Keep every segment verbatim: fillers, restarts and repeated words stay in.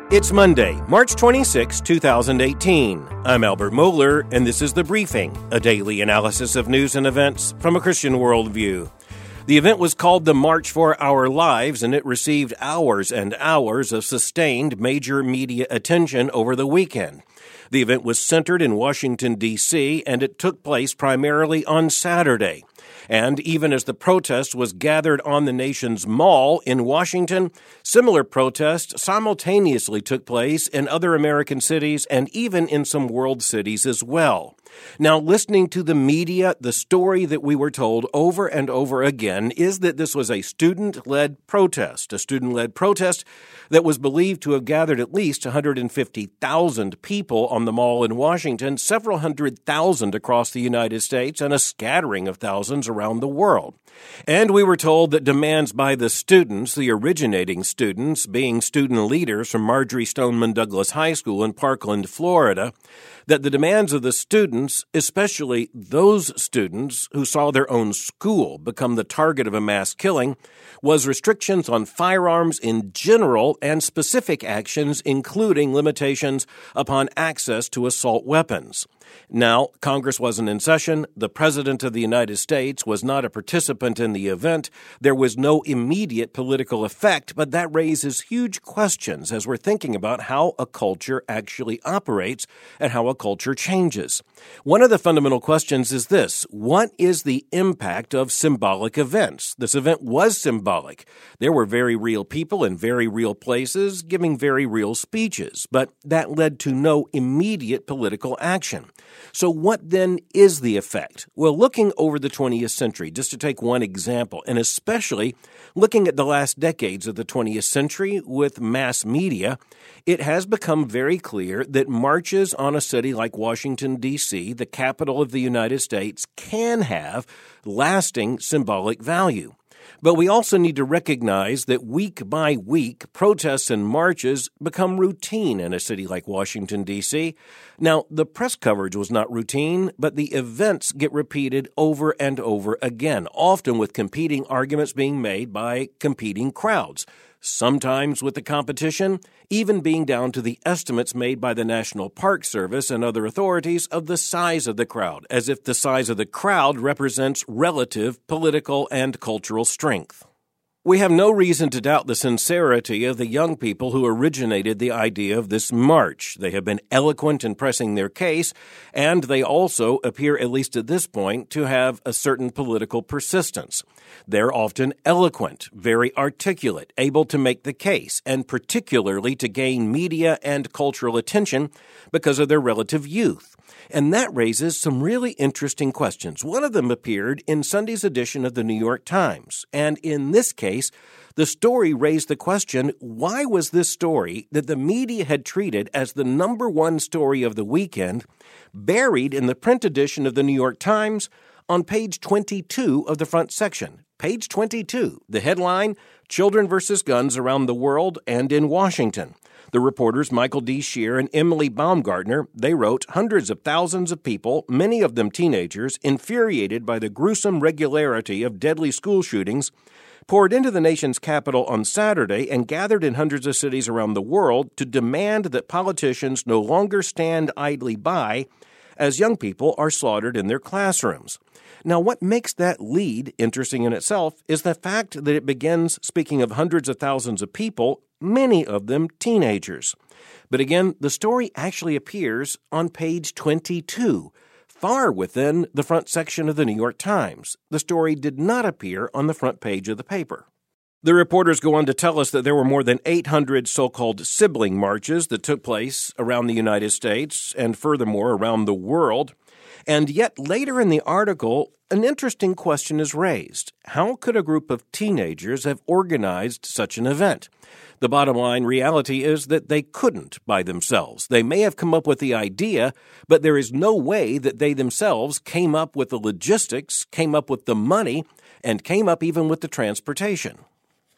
It's Monday, March twenty-sixth, twenty eighteen. I'm Albert Mohler, and this is The Briefing, a daily analysis of news and events from a Christian worldview. The event was called the March for Our Lives, and it received hours and hours of sustained major media attention over the weekend. The event was centered in Washington, D C, and it took place primarily on Saturday. And even as the protest was gathered on the nation's mall in Washington, similar protests simultaneously took place in other American cities and even in some world cities as well. Now, listening to the media, the story that we were told over and over again is that this was a student-led protest, a student-led protest that was believed to have gathered at least one hundred fifty thousand people on the mall in Washington, several hundred thousand across the United States, and a scattering of thousands around the world. And we were told that demands by the students, the originating students, being student leaders from Marjory Stoneman Douglas High School in Parkland, Florida, that the demands of the students, especially those students who saw their own school become the target of a mass killing, was restrictions on firearms in general and specific actions, including limitations upon access to assault weapons. Now, Congress wasn't in session. The President of the United States was not a participant in the event. There was no immediate political effect, but that raises huge questions as we're thinking about how a culture actually operates and how a culture changes. One of the fundamental questions is this: what is the impact of symbolic events? This event was symbolic. There were very real people in very real places giving very real speeches, but that led to no immediate political action. So what then is the effect? Well, looking over the twentieth century, just to take one example, and especially looking at the last decades of the twentieth century with mass media, it has become very clear that marches on a city like Washington, D C, the capital of the United States, can have lasting symbolic value. But we also need to recognize that week by week, protests and marches become routine in a city like Washington, D C. Now, the press coverage was not routine, but the events get repeated over and over again, often with competing arguments being made by competing crowds. Sometimes with the competition, even being down to the estimates made by the National Park Service and other authorities of the size of the crowd, as if the size of the crowd represents relative political and cultural strength. We have no reason to doubt the sincerity of the young people who originated the idea of this march. They have been eloquent in pressing their case, and they also appear, at least at this point, to have a certain political persistence. They're often eloquent, very articulate, able to make the case, and particularly to gain media and cultural attention because of their relative youth. And that raises some really interesting questions. One of them appeared in Sunday's edition of the New York Times. And in this case, the story raised the question, why was this story that the media had treated as the number one story of the weekend buried in the print edition of the New York Times on page twenty-two of the front section? Page twenty-two, the headline, Children versus Guns Around the World and in Washington. The reporters Michael D. Shear and Emily Baumgartner, they wrote, hundreds of thousands of people, many of them teenagers, infuriated by the gruesome regularity of deadly school shootings, poured into the nation's capital on Saturday and gathered in hundreds of cities around the world to demand that politicians no longer stand idly by as young people are slaughtered in their classrooms. Now, what makes that lead interesting in itself is the fact that it begins speaking of hundreds of thousands of people, many of them teenagers. But again, the story actually appears on page twenty-two, far within the front section of the New York Times. The story did not appear on the front page of the paper. The reporters go on to tell us that there were more than eight hundred so-called sibling marches that took place around the United States and furthermore around the world. And yet later in the article, an interesting question is raised. How could a group of teenagers have organized such an event? The bottom line reality is that they couldn't by themselves. They may have come up with the idea, but there is no way that they themselves came up with the logistics, came up with the money, and came up even with the transportation.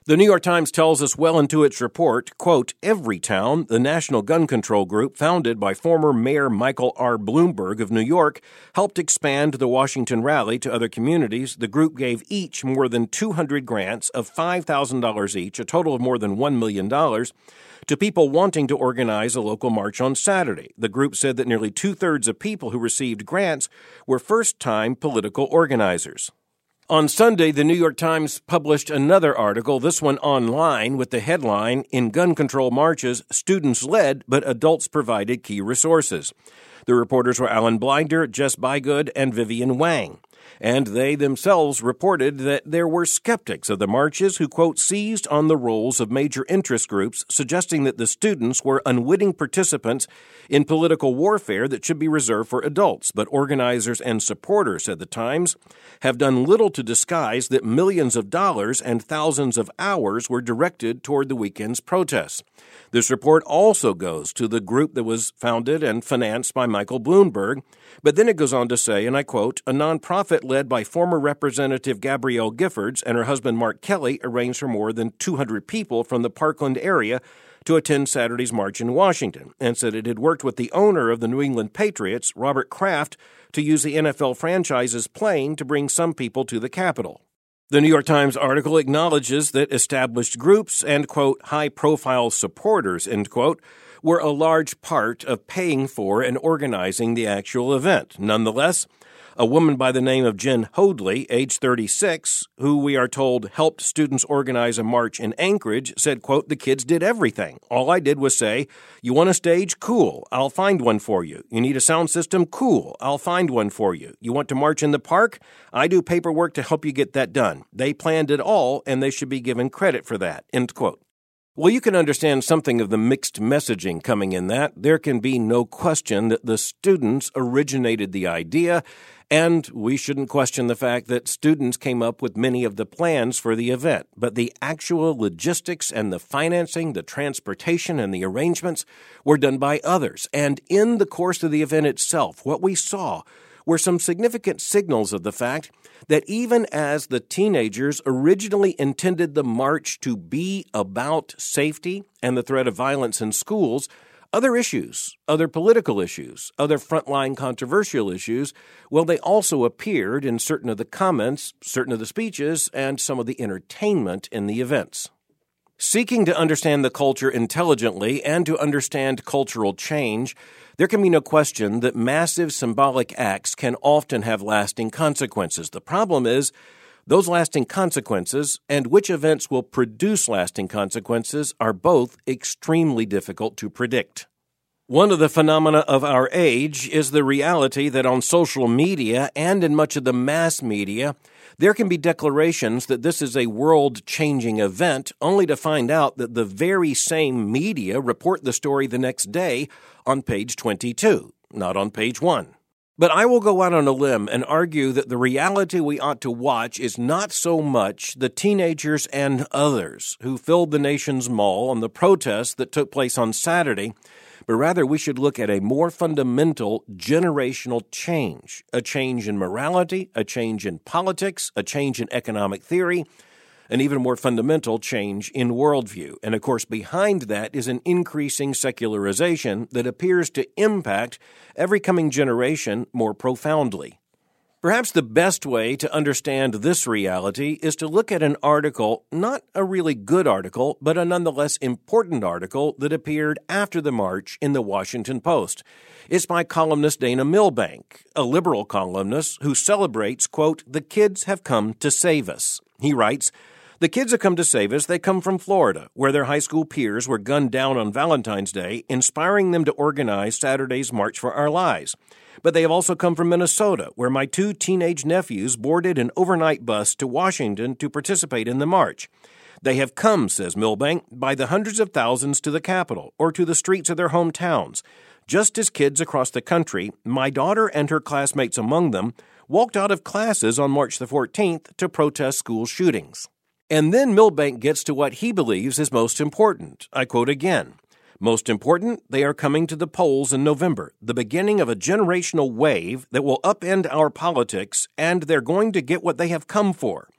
The New York Times tells us well into its report, quote, Everytown, the national gun control group founded by former Mayor Michael R. Bloomberg of New York, helped expand the Washington rally to other communities. The group gave each more than two hundred grants of five thousand dollars each, a total of more than one million dollars, to people wanting to organize a local march on Saturday. The group said that nearly two-thirds of people who received grants were first-time political organizers. On Sunday, the New York Times published another article, this one online, with the headline, In Gun Control Marches, Students Led, but Adults Provided Key Resources. The reporters were Alan Blinder, Jess Bygood, and Vivian Wang. And they themselves reported that there were skeptics of the marches who, quote, seized on the roles of major interest groups, suggesting that the students were unwitting participants in political warfare that should be reserved for adults. But organizers and supporters, said the Times, have done little to disguise that millions of dollars and thousands of hours were directed toward the weekend's protests. This report also goes to the group that was founded and financed by Michael Bloomberg, but then it goes on to say, and I quote, a nonprofit led by former Representative Gabrielle Giffords and her husband Mark Kelly arranged for more than two hundred people from the Parkland area to attend Saturday's march in Washington, and said it had worked with the owner of the New England Patriots, Robert Kraft, to use the N F L franchise's plane to bring some people to the Capitol. The New York Times article acknowledges that established groups and, quote, high-profile supporters, end quote, were a large part of paying for and organizing the actual event. Nonetheless, a woman by the name of Jen Hoadley, age thirty-six, who we are told helped students organize a march in Anchorage, said, quote, the kids did everything. All I did was say, you want a stage? Cool. I'll find one for you. You need a sound system? Cool. I'll find one for you. You want to march in the park? I do paperwork to help you get that done. They planned it all, and they should be given credit for that, end quote. Well, you can understand something of the mixed messaging coming in that. There can be no question that the students originated the idea, and we shouldn't question the fact that students came up with many of the plans for the event. But the actual logistics and the financing, the transportation and the arrangements were done by others. And in the course of the event itself, what we saw were some significant signals of the fact that even as the teenagers originally intended the march to be about safety and the threat of violence in schools, other issues, other political issues, other frontline controversial issues, well, they also appeared in certain of the comments, certain of the speeches, and some of the entertainment in the events. Seeking to understand the culture intelligently and to understand cultural change, there can be no question that massive symbolic acts can often have lasting consequences. The problem is, those lasting consequences and which events will produce lasting consequences are both extremely difficult to predict. One of the phenomena of our age is the reality that on social media and in much of the mass media, there can be declarations that this is a world-changing event, only to find out that the very same media report the story the next day on page twenty-two, not on page one. But I will go out on a limb and argue that the reality we ought to watch is not so much the teenagers and others who filled the nation's mall on the protests that took place on Saturday, but rather we should look at a more fundamental generational change, a change in morality, a change in politics, a change in economic theory, an even more fundamental change in worldview. And of course, behind that is an increasing secularization that appears to impact every coming generation more profoundly. Perhaps the best way to understand this reality is to look at an article, not a really good article, but a nonetheless important article that appeared after the march in the Washington Post. It's by columnist Dana Milbank, a liberal columnist who celebrates, quote, the kids have come to save us. He writes, the kids have come to save us. They come from Florida, where their high school peers were gunned down on Valentine's Day, inspiring them to organize Saturday's March for Our Lives. But they have also come from Minnesota, where my two teenage nephews boarded an overnight bus to Washington to participate in the march. They have come, says Milbank, by the hundreds of thousands to the Capitol or to the streets of their hometowns. Just as kids across the country, my daughter and her classmates among them, walked out of classes on March the fourteenth to protest school shootings. And then Milbank gets to what he believes is most important. I quote again. Most important, they are coming to the polls in November, the beginning of a generational wave that will upend our politics, and they're going to get what they have come for.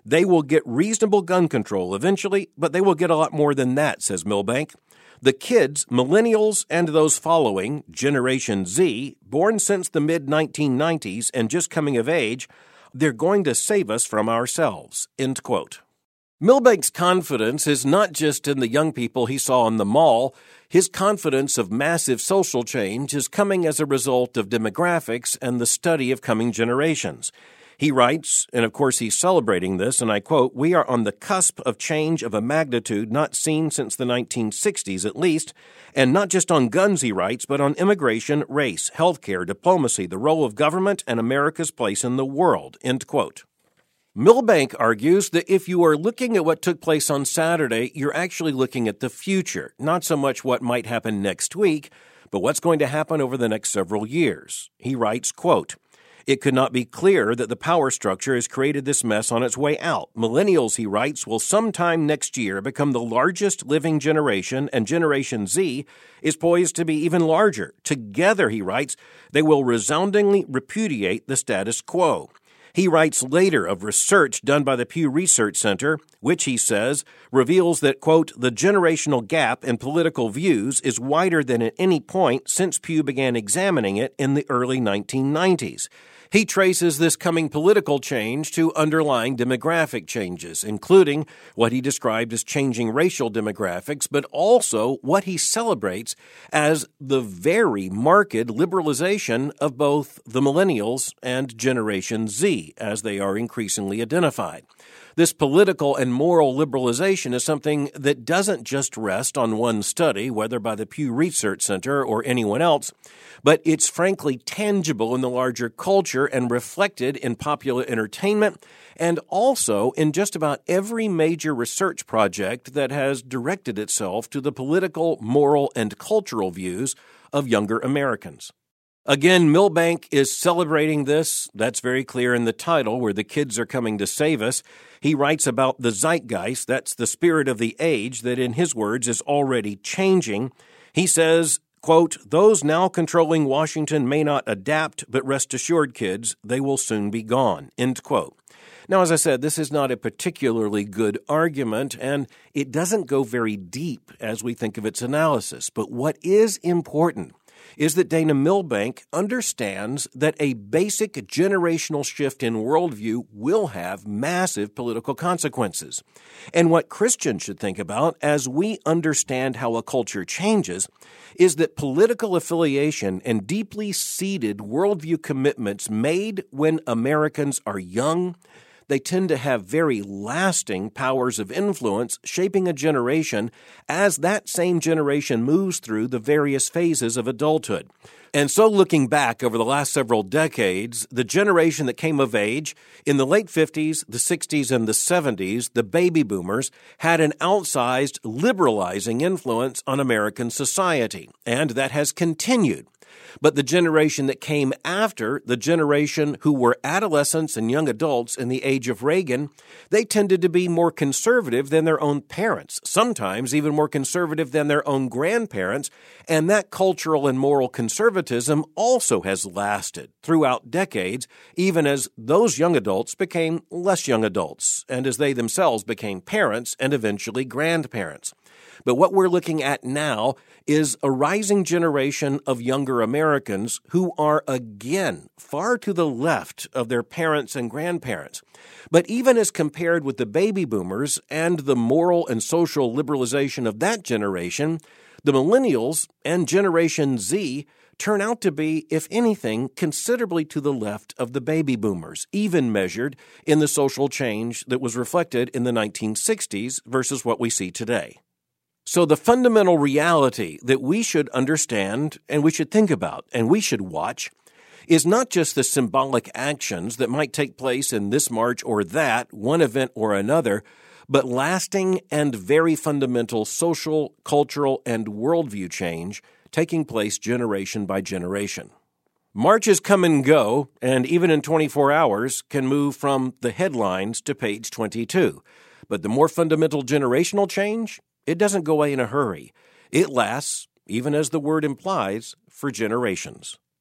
They will get reasonable gun control eventually, but they will get a lot more than that, says Milbank. The kids, millennials, and those following, Generation Z, born since the mid nineteen nineties and just coming of age, they're going to save us from ourselves, end quote. Milbank's confidence is not just in the young people he saw in the mall. His confidence of massive social change is coming as a result of demographics and the study of coming generations. He writes, and of course he's celebrating this, and I quote, "We are on the cusp of change of a magnitude not seen since the nineteen sixties at least, and not just on guns," he writes, but on immigration, race, healthcare, diplomacy, the role of government, and America's place in the world, end quote. Milbank argues that if you are looking at what took place on Saturday, you're actually looking at the future, not so much what might happen next week, but what's going to happen over the next several years. He writes, quote, "It could not be clearer that the power structure has created this mess on its way out. Millennials," he writes, "will sometime next year become the largest living generation, and Generation Z is poised to be even larger. Together," he writes, "they will resoundingly repudiate the status quo." He writes later of research done by the Pew Research Center, which he says reveals that, quote, "the generational gap in political views is wider than at any point since Pew began examining it in the early nineteen nineties. He traces this coming political change to underlying demographic changes, including what he described as changing racial demographics, but also what he celebrates as the very marked liberalization of both the millennials and Generation Z, as they are increasingly identified. This political and moral liberalization is something that doesn't just rest on one study, whether by the Pew Research Center or anyone else, but it's frankly tangible in the larger culture and reflected in popular entertainment and also in just about every major research project that has directed itself to the political, moral, and cultural views of younger Americans. Again, Milbank is celebrating this. That's very clear in the title, where the kids are coming to save us. He writes about the zeitgeist, that's the spirit of the age, that in his words is already changing. He says, quote, "Those now controlling Washington may not adapt, but rest assured, kids, they will soon be gone," end quote. Now, as I said, this is not a particularly good argument, and it doesn't go very deep as we think of its analysis. But what is important is that Dana Milbank understands that a basic generational shift in worldview will have massive political consequences. And what Christians should think about as we understand how a culture changes is that political affiliation and deeply seated worldview commitments made when Americans are young, they tend to have very lasting powers of influence, shaping a generation as that same generation moves through the various phases of adulthood. And so looking back over the last several decades, the generation that came of age in the late fifties, the sixties, and the seventies, the baby boomers, had an outsized liberalizing influence on American society, and that has continued. But the generation that came after, the generation who were adolescents and young adults in the age of Reagan, they tended to be more conservative than their own parents, sometimes even more conservative than their own grandparents, and that cultural and moral conservatism also has lasted throughout decades, even as those young adults became less young adults, and as they themselves became parents and eventually grandparents. But what we're looking at now is a rising generation of younger Americans who are, again, far to the left of their parents and grandparents. But even as compared with the baby boomers and the moral and social liberalization of that generation, the millennials and Generation Z turn out to be, if anything, considerably to the left of the baby boomers, even measured in the social change that was reflected in the nineteen sixties versus what we see today. So the fundamental reality that we should understand and we should think about and we should watch is not just the symbolic actions that might take place in this march or that, one event or another, but lasting and very fundamental social, cultural, and worldview change taking place generation by generation. Marches come and go, and even in twenty-four hours can move from the headlines to page twenty-two. But the more fundamental generational change, it doesn't go away in a hurry. It lasts, even as the word implies, for generations.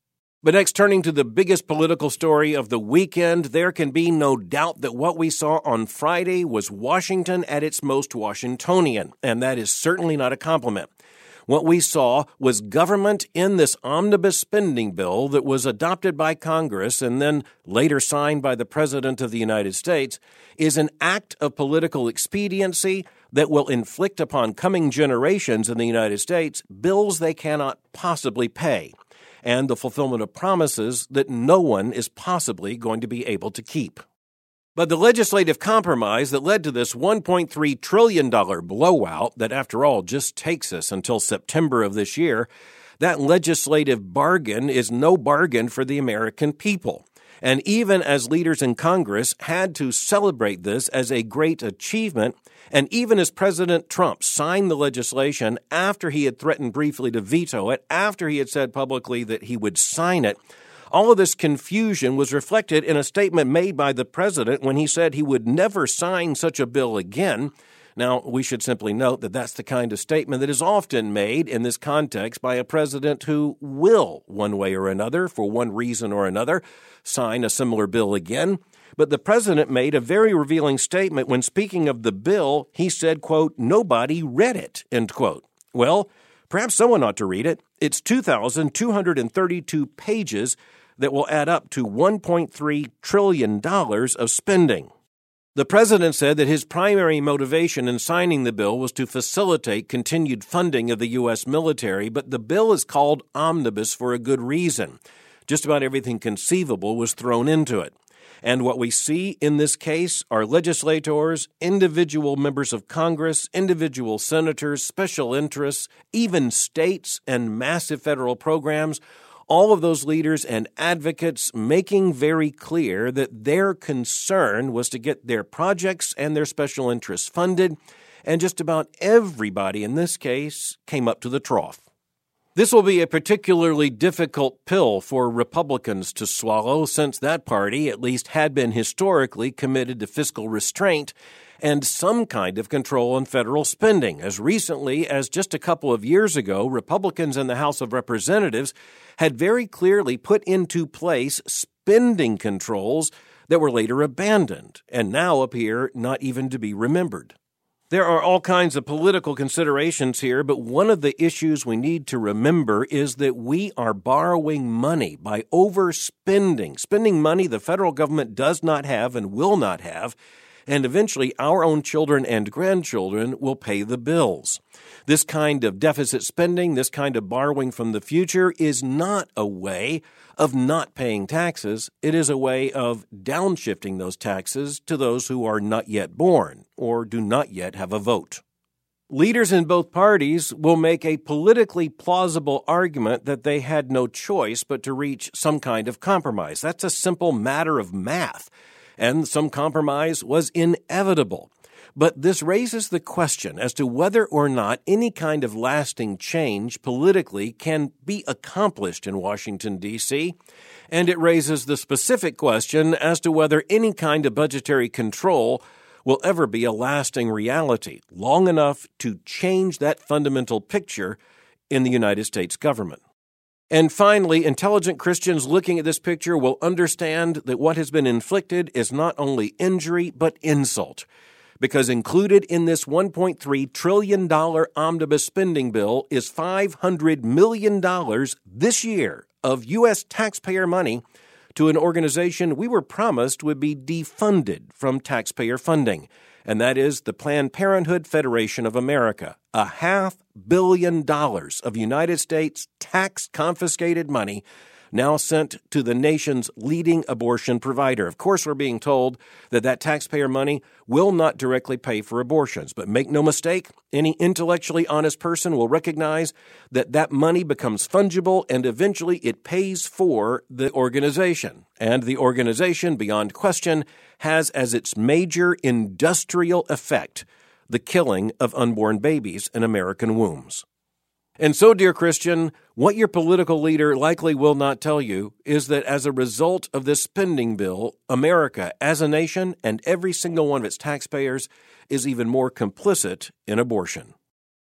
But next, turning to the biggest political story of the weekend, there can be no doubt that what we saw on Friday was Washington at its most Washingtonian, and that is certainly not a compliment. What we saw was government in this omnibus spending bill that was adopted by Congress and then later signed by the President of the United States is an act of political expediency that will inflict upon coming generations in the United States bills they cannot possibly pay, and the fulfillment of promises that no one is possibly going to be able to keep. But the legislative compromise that led to this one point three trillion dollars blowout that, after all, just takes us until September of this year, that legislative bargain is no bargain for the American people. And even as leaders in Congress had to celebrate this as a great achievement, and even as President Trump signed the legislation after he had threatened briefly to veto it, after he had said publicly that he would sign it, all of this confusion was reflected in a statement made by the president when he said he would never sign such a bill again. Now, we should simply note that that's the kind of statement that is often made in this context by a president who will, one way or another, for one reason or another, sign a similar bill again. But the president made a very revealing statement when speaking of the bill. He said, quote, "Nobody read it," end quote. Well, perhaps someone ought to read it. It's two thousand two hundred thirty-two pages that will add up to one point three trillion dollars of spending. The president said that his primary motivation in signing the bill was to facilitate continued funding of the U S military, but the bill is called omnibus for a good reason. Just about everything conceivable was thrown into it. And what we see in this case are legislators, individual members of Congress, individual senators, special interests, even states and massive federal programs, all of those leaders and advocates making very clear that their concern was to get their projects and their special interests funded, and just about everybody in this case came up to the trough. This will be a particularly difficult pill for Republicans to swallow, since that party at least had been historically committed to fiscal restraint and some kind of control on federal spending. As recently as just a couple of years ago, Republicans in the House of Representatives had very clearly put into place spending controls that were later abandoned and now appear not even to be remembered. There are all kinds of political considerations here, but one of the issues we need to remember is that we are borrowing money by overspending, spending money the federal government does not have and will not have, and eventually our own children and grandchildren will pay the bills. This kind of deficit spending, this kind of borrowing from the future is not a way of not paying taxes. It is a way of downshifting those taxes to those who are not yet born or do not yet have a vote. Leaders in both parties will make a politically plausible argument that they had no choice but to reach some kind of compromise. That's a simple matter of math. And some compromise was inevitable. But this raises the question as to whether or not any kind of lasting change politically can be accomplished in Washington, D C, and it raises the specific question as to whether any kind of budgetary control will ever be a lasting reality, long enough to change that fundamental picture in the United States government. And finally, intelligent Christians looking at this picture will understand that what has been inflicted is not only injury, but insult. Because included in this one point three trillion dollars omnibus spending bill is five hundred million dollars this year of U S taxpayer money to an organization we were promised would be defunded from taxpayer funding, and that is the Planned Parenthood Federation of America. A half billion dollars of United States tax-confiscated money now sent to the nation's leading abortion provider. Of course, we're being told that that taxpayer money will not directly pay for abortions. But make no mistake, any intellectually honest person will recognize that that money becomes fungible and eventually it pays for the organization. And the organization, beyond question, has as its major industrial effect the killing of unborn babies in American wombs. And so, dear Christian, what your political leader likely will not tell you is that as a result of this spending bill, America as a nation and every single one of its taxpayers is even more complicit in abortion.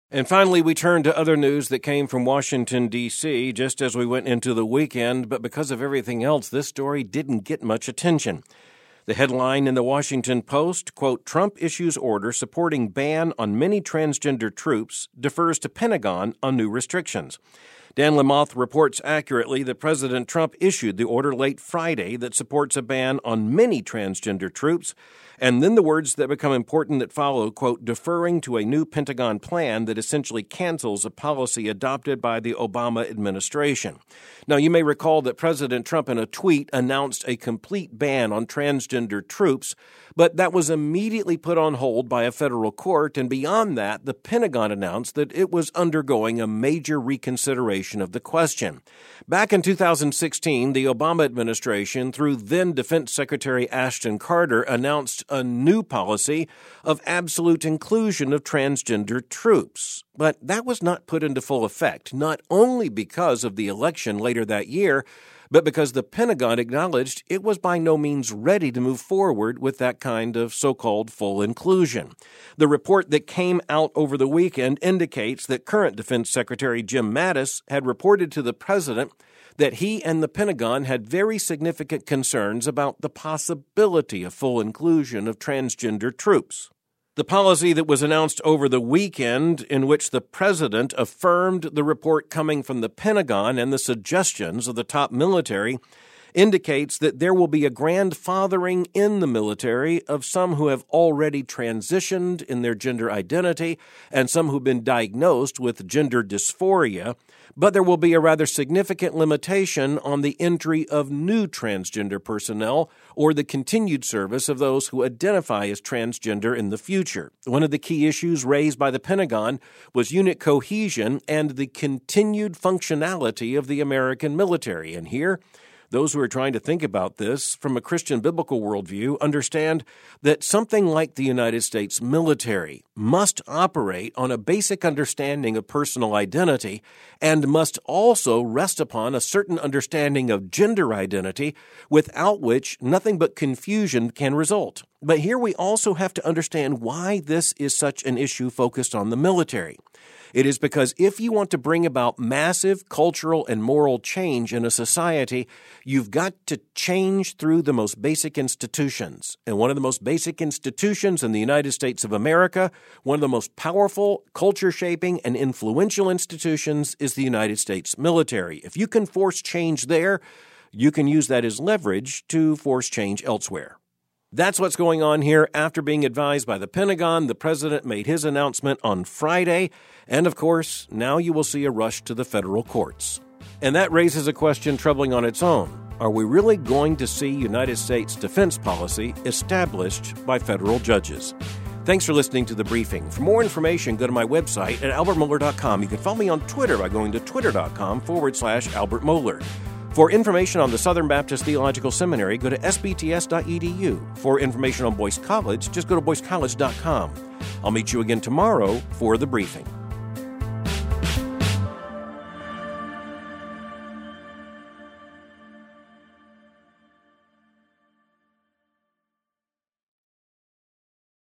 And finally, we turn to other news that came from Washington, D C, just as we went into the weekend, but because of everything else, this story didn't get much attention. The headline in the Washington Post, quote, Trump issues order supporting ban on many transgender troops, defers to Pentagon on new restrictions. Dan Lamothe reports accurately that President Trump issued the order late Friday that supports a ban on many transgender troops, and then the words that become important that follow, quote, deferring to a new Pentagon plan that essentially cancels a policy adopted by the Obama administration. Now, you may recall that President Trump in a tweet announced a complete ban on transgender troops, but that was immediately put on hold by a federal court, and beyond that, the Pentagon announced that it was undergoing a major reconsideration of the question. Back in two thousand sixteen, the Obama administration, through then Defense Secretary Ashton Carter, announced a new policy of absolute inclusion of transgender troops. But that was not put into full effect, not only because of the election later that year, but because the Pentagon acknowledged it was by no means ready to move forward with that kind of so-called full inclusion. The report that came out over the weekend indicates that current Defense Secretary Jim Mattis had reported to the president that he and the Pentagon had very significant concerns about the possibility of full inclusion of transgender troops. The policy that was announced over the weekend, in which the president affirmed the report coming from the Pentagon and the suggestions of the top military, indicates that there will be a grandfathering in the military of some who have already transitioned in their gender identity and some who've been diagnosed with gender dysphoria, but there will be a rather significant limitation on the entry of new transgender personnel or the continued service of those who identify as transgender in the future. One of the key issues raised by the Pentagon was unit cohesion and the continued functionality of the American military. And here, those who are trying to think about this from a Christian biblical worldview understand that something like the United States military must operate on a basic understanding of personal identity and must also rest upon a certain understanding of gender identity, without which nothing but confusion can result. But here we also have to understand why this is such an issue focused on the military. It is because if you want to bring about massive cultural and moral change in a society, you've got to change through the most basic institutions. And one of the most basic institutions in the United States of America, one of the most powerful, culture-shaping, and influential institutions is the United States military. If you can force change there, you can use that as leverage to force change elsewhere. That's what's going on here. After being advised by the Pentagon, the president made his announcement on Friday. And of course, now you will see a rush to the federal courts. And that raises a question troubling on its own. Are we really going to see United States defense policy established by federal judges? Thanks for listening to The Briefing. For more information, go to my website at albert mohler dot com. You can follow me on Twitter by going to twitter.com forward slash Albert Mohler. For information on the Southern Baptist Theological Seminary, go to s b t s dot e d u. For information on Boyce College, just go to boyce college dot com. I'll meet you again tomorrow for The Briefing.